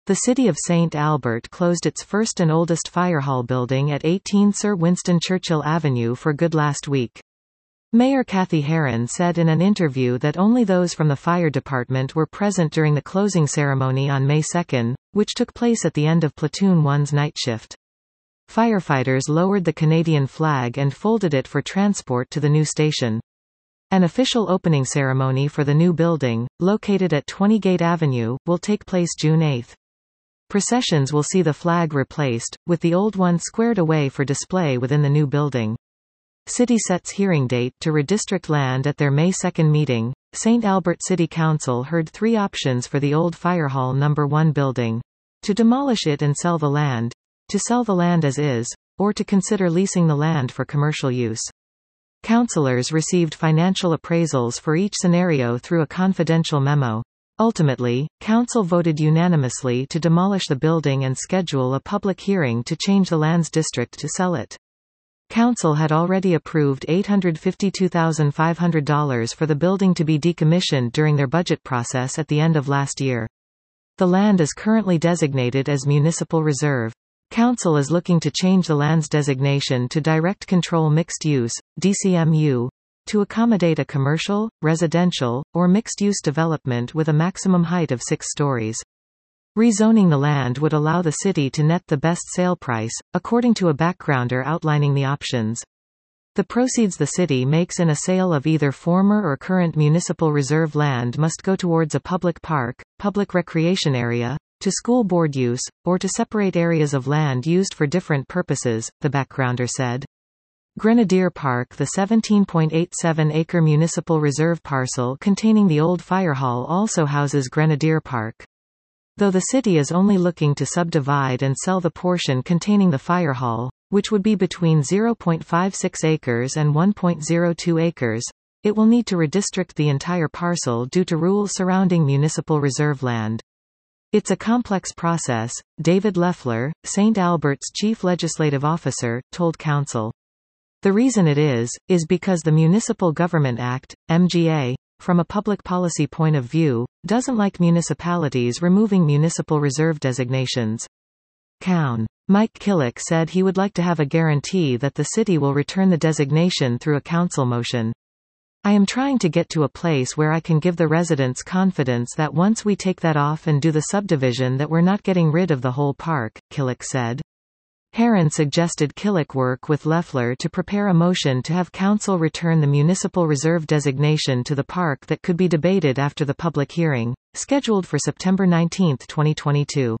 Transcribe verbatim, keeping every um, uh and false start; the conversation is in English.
The city of Saint Albert closed its first and oldest firehall building at eighteen Sir Winston Churchill Avenue for good last week. Mayor Kathy Heron said in an interview that only those from the fire department were present during the closing ceremony on May second, which took place at the end of Platoon one's night shift. Firefighters lowered the Canadian flag and folded it for transport to the new station. An official opening ceremony for the new building, located at twenty Gate Avenue, will take place June eighth. Processions will see the flag replaced, with the old one squared away for display within the new building. City sets hearing date to redistrict land at their May second meeting. Saint Albert City Council heard three options for the old Firehall number one building: to demolish it and sell the land, to sell the land as is, or to consider leasing the land for commercial use. Councillors received financial appraisals for each scenario through a confidential memo. Ultimately, Council voted unanimously to demolish the building and schedule a public hearing to change the land's district to sell it. Council had already approved eight hundred fifty-two thousand five hundred dollars for the building to be decommissioned during their budget process at the end of last year. The land is currently designated as Municipal Reserve. Council is looking to change the land's designation to Direct Control Mixed Use, D C M U, to accommodate a commercial, residential, or mixed-use development with a maximum height of six stories. Rezoning the land would allow the city to net the best sale price, according to a backgrounder outlining the options. The proceeds the city makes in a sale of either former or current municipal reserve land must go towards a public park, public recreation area, to school board use, or to separate areas of land used for different purposes, the backgrounder said. Grenadier Park, the seventeen point eight seven acre municipal reserve parcel containing the old fire hall, also houses Grenadier Park. Though the city is only looking to subdivide and sell the portion containing the fire hall, which would be between zero point five six acres and one point zero two acres, it will need to redistrict the entire parcel due to rules surrounding municipal reserve land. It's a complex process, David Leffler, Saint Albert's chief legislative officer, told Council. The reason it is, is because the Municipal Government Act, M G A, from a public policy point of view, doesn't like municipalities removing municipal reserve designations. Coun. Mike Killick said he would like to have a guarantee that the city will return the designation through a council motion. I am trying to get to a place where I can give the residents confidence that once we take that off and do the subdivision that we're not getting rid of the whole park, Killick said. Heron suggested Killick work with Leffler to prepare a motion to have council return the municipal reserve designation to the park that could be debated after the public hearing, scheduled for September nineteenth, twenty twenty-two.